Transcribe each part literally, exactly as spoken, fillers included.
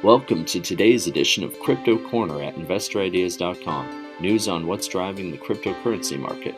Welcome to today's edition of Crypto Corner at investor ideas dot com. News on what's driving the cryptocurrency market.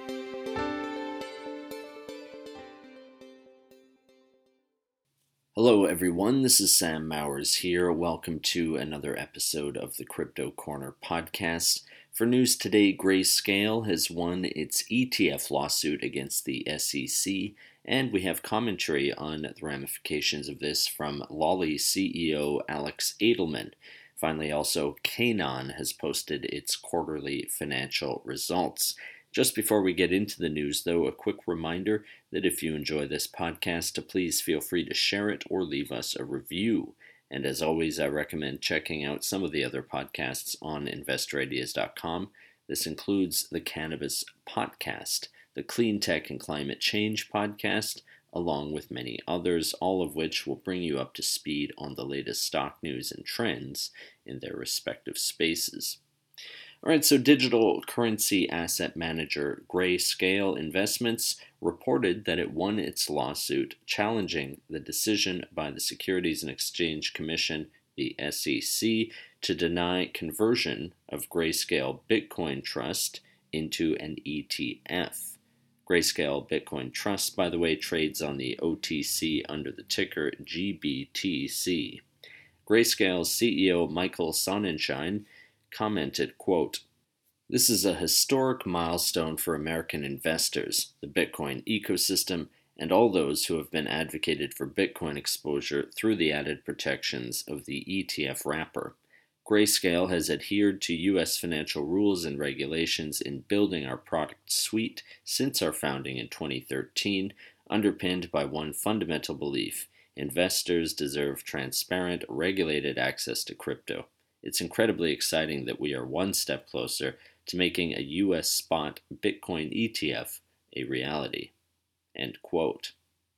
Hello everyone, this is Sam Mowers here. Welcome to another episode of the Crypto Corner podcast. For news today, Grayscale has won its E T F lawsuit against the S E C, and we have commentary on the ramifications of this from Lolli C E O Alex Edelman. Finally, also, Canaan has posted its quarterly financial results. Just before we get into the news, though, a quick reminder that if you enjoy this podcast, to please feel free to share it or leave us a review. And as always, I recommend checking out some of the other podcasts on investor ideas dot com. This includes the Cannabis Podcast, the Clean Tech and Climate Change Podcast, along with many others, all of which will bring you up to speed on the latest stock news and trends in their respective spaces. All right, so digital currency asset manager Grayscale Investments reported that it won its lawsuit challenging the decision by the Securities and Exchange Commission, the S E C, to deny conversion of Grayscale Bitcoin Trust into an E T F. Grayscale Bitcoin Trust, by the way, trades on the O T C under the ticker G B T C. Grayscale's C E O Michael Sonnenschein commented, quote, "This is a historic milestone for American investors, the Bitcoin ecosystem, and all those who have been advocated for Bitcoin exposure through the added protections of the E T F wrapper. Grayscale has adhered to U S financial rules and regulations in building our product suite since our founding in twenty thirteen, underpinned by one fundamental belief: investors deserve transparent, regulated access to crypto. It's incredibly exciting that we are one step closer to making a U S spot Bitcoin E T F a reality." End quote.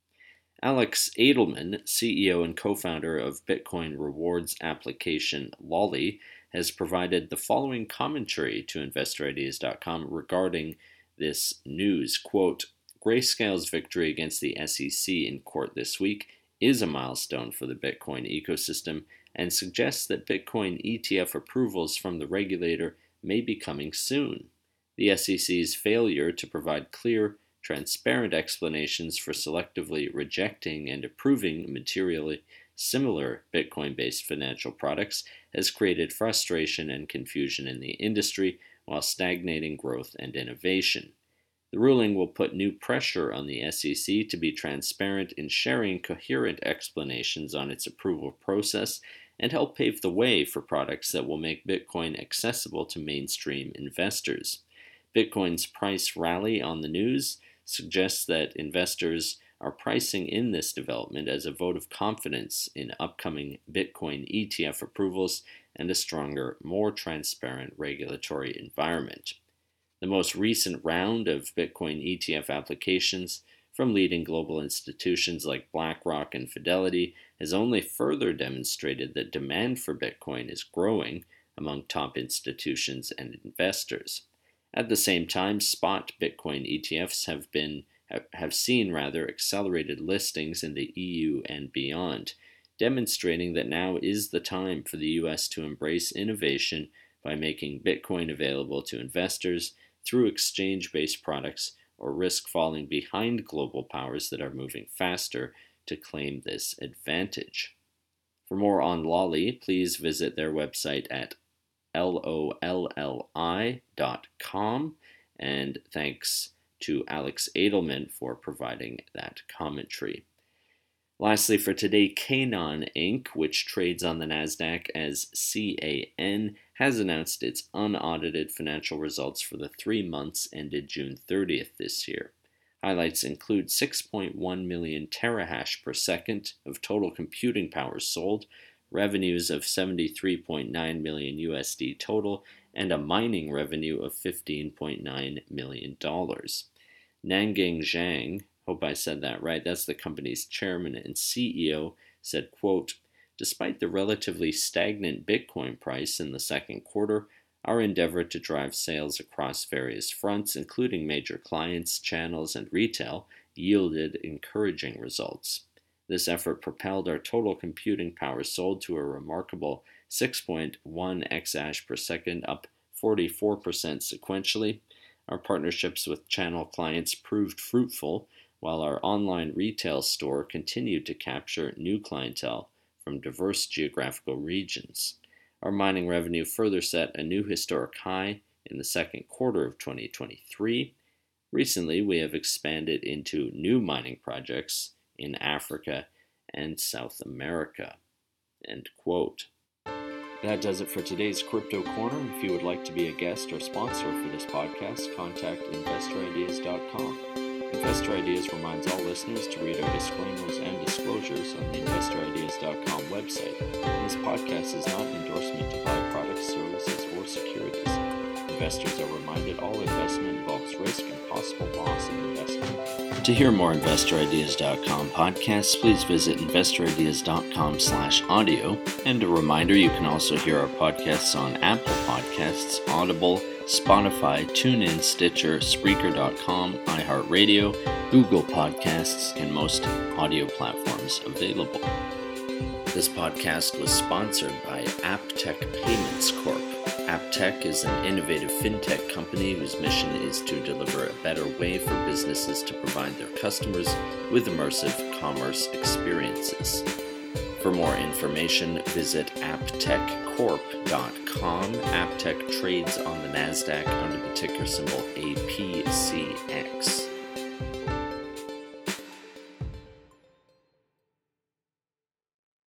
Alex Edelman, C E O and co-founder of Bitcoin rewards application Lolli, has provided the following commentary to investor ideas dot com regarding this news. Quote, "Grayscale's victory against the S E C in court this week is a milestone for the Bitcoin ecosystem and suggests that Bitcoin E T F approvals from the regulator may be coming soon. The S E C's failure to provide clear, transparent explanations for selectively rejecting and approving materially similar Bitcoin-based financial products has created frustration and confusion in the industry while stagnating growth and innovation. The ruling will put new pressure on the S E C to be transparent in sharing coherent explanations on its approval process and help pave the way for products that will make Bitcoin accessible to mainstream investors. Bitcoin's price rally on the news suggests that investors are pricing in this development as a vote of confidence in upcoming Bitcoin E T F approvals and a stronger, more transparent regulatory environment. The most recent round of Bitcoin E T F applications from leading global institutions like BlackRock and Fidelity has only further demonstrated that demand for Bitcoin is growing among top institutions and investors. At the same time, spot Bitcoin E T Fs have been have seen rather accelerated listings in the E U and beyond, demonstrating that now is the time for the U S to embrace innovation by making Bitcoin available to investors through exchange-based products or risk falling behind global powers that are moving faster to claim this advantage. For more on Lolli, please visit their website at L O L L I dot com, and thanks to Alex Edelman for providing that commentary. Lastly, for today, Canaan Incorporated, which trades on the NASDAQ as C A N, has announced its unaudited financial results for the three months ended June thirtieth this year. Highlights include six point one million terahash per second of total computing power sold, revenues of seventy-three point nine million U S D total, and a mining revenue of fifteen point nine million dollars. Nangang Zhang, hope I said that right, that's the company's chairman and C E O, said, quote, "Despite the relatively stagnant Bitcoin price in the second quarter, our endeavor to drive sales across various fronts, including major clients, channels, and retail, yielded encouraging results. This effort propelled our total computing power sold to a remarkable six point one exahash per second, up forty-four percent sequentially. Our partnerships with channel clients proved fruitful, while our online retail store continued to capture new clientele from diverse geographical regions. Our mining revenue further set a new historic high in the second quarter of twenty twenty-three. Recently, we have expanded into new mining projects in Africa and South America. End quote. That does it for today's Crypto Corner. If you would like to be a guest or sponsor for this podcast, contact investor ideas dot com. Investor Ideas reminds all listeners to read our disclaimers and disclosures on the investor ideas dot com website. And this podcast is not an endorsement to buy products, services, or securities. Investors are reminded all investment involves risk and possible loss in investment. To hear more investor ideas dot com podcasts, please visit investor ideas dot com slash audio. And a reminder, you can also hear our podcasts on Apple Podcasts, Audible, Spotify, TuneIn, Stitcher, Spreaker dot com, iHeartRadio, Google Podcasts, and most audio platforms available. This podcast was sponsored by Aptech Payments Corp. Aptech is an innovative fintech company whose mission is to deliver a better way for businesses to provide their customers with immersive commerce experiences. For more information, visit aptech corp dot com. Aptech trades on the NASDAQ under the ticker symbol A P C X.